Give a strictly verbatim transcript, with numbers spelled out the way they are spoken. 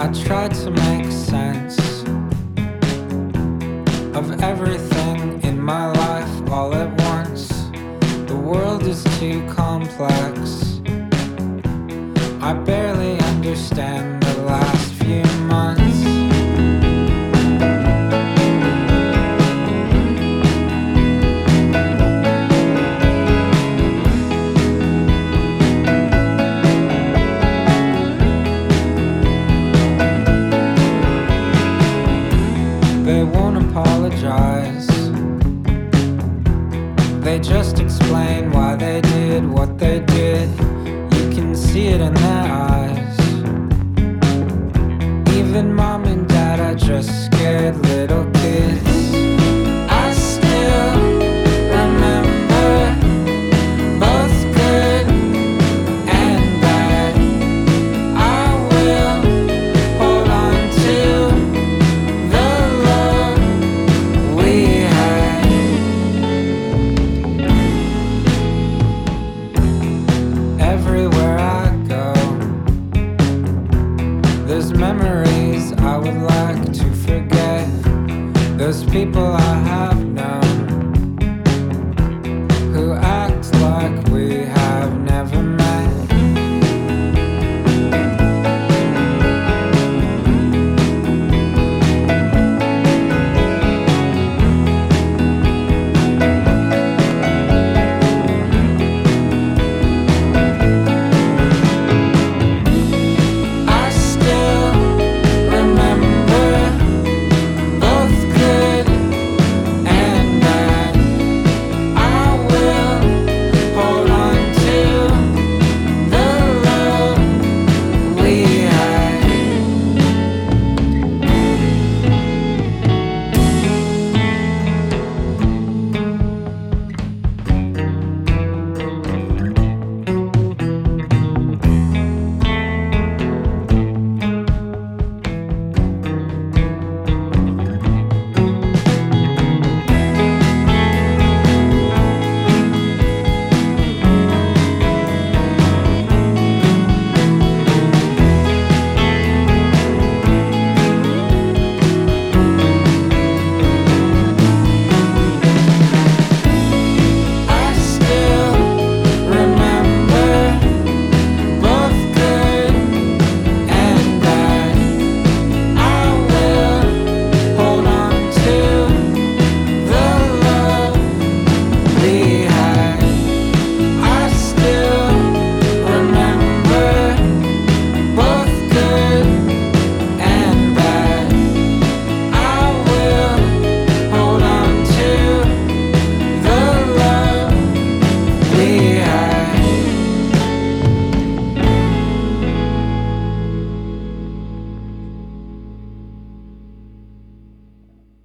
tried to make sense of everything in my life all at once. The world is too complex. I barely understand the last few months. They won't apologize. They just explain why they did what they did. You can see it in their eyes. Even mom and dad are just scared little kids. I still remember both good and bad. I will hold on to the love we had. Everywhere I go, there's memories I would like to forget. There's people I have